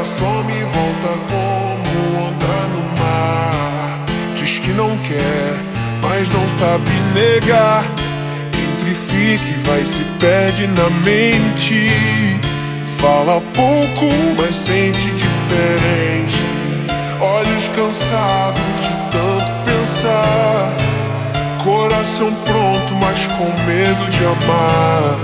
ela some e volta como onda no mar. Diz que não quer, mas não sabe negar. Entre fica e vai, se perde na mente. Fala pouco, mas sente diferente. Olhos cansados de tanto pensar. Coração pronto, mas com medo de amar.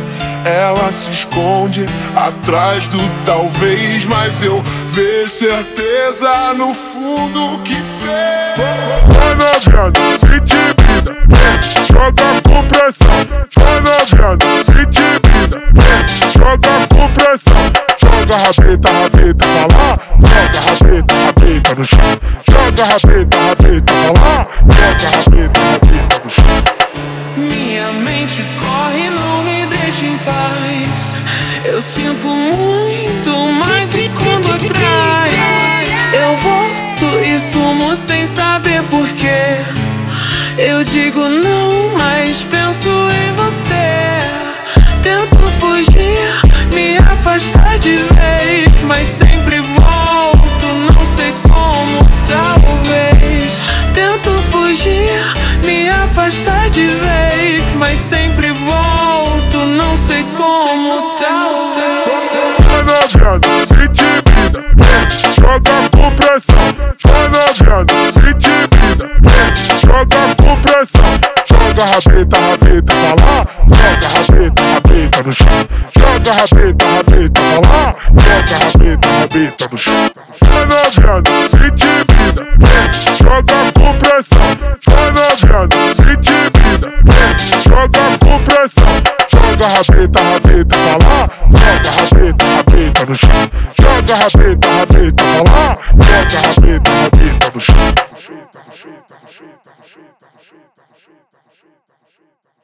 Ela se esconde atrás do talvez, mas eu vejo certeza no fundo que fez. Vai noviando, sente vida, joga com pressão. Vai noviando, sente vida, joga com pressão. Joga rabeta, rabeta pra lá, joga rabeta, rabeta no chão. Joga rabeta, rabeta pra lá, joga rabeta, rabeta no chão. Minha mente corre, não me deixa em paz. Eu sinto muito, mas e quando atrai? Eu volto e sumo sem saber porquê. Eu digo não, mas penso em você. Tento fugir, me afastar de vez, mas sempre volto, não sei como, talvez. Tento fugir, me afastar de vez, mas sempre volto, não sei como, talvez. Vai noviando, sente vida, joga com pressão. Vai noviando, sente vida, joga com pressão. Joga rabeta, rabeta pra lá, joga rabeta, rabeta no chão. Joga rabeta, rabeta pra lá, joga rabeta, rabeta no chão. Vai noviando, sente vida, joga com pressão. Vai noviando, sente vida, joga com pressão. Joga rabeta, rabeta pra lá, joga rabeta, rabeta no chão. Joga rabeta, rabeta pra lá, joga rabeta, rabeta no chão.